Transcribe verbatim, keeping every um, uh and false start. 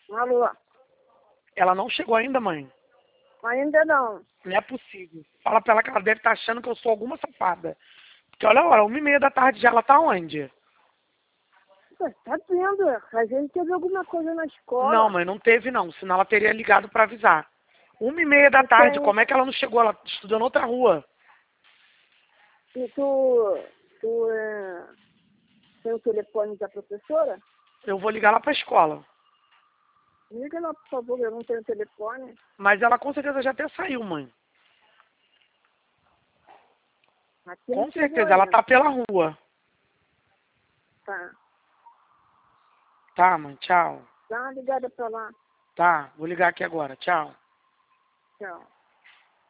Alô? Ela não chegou ainda, mãe? Ainda não. Não é possível. Fala pra ela que ela deve estar achando que eu sou alguma safada. Porque olha a hora, uma e meia da tarde já, ela tá onde? Pô, tá vendo? A gente teve alguma coisa na escola. Não, mãe, não teve não. Senão ela teria ligado pra avisar. Uma e meia da E tarde, tem- como é que ela não chegou? Ela estudou noutra rua. E tu, tu é, tem o telefone da professora? Eu vou ligar lá pra escola. Liga lá, por favor, eu não tenho telefone. Mas ela com certeza já até saiu, mãe. Aqui não Com chegou certeza, ela ainda. tá pela rua. Tá. Tá, mãe, tchau. Dá uma ligada pra lá. Tá, vou ligar aqui agora. Tchau. Tchau.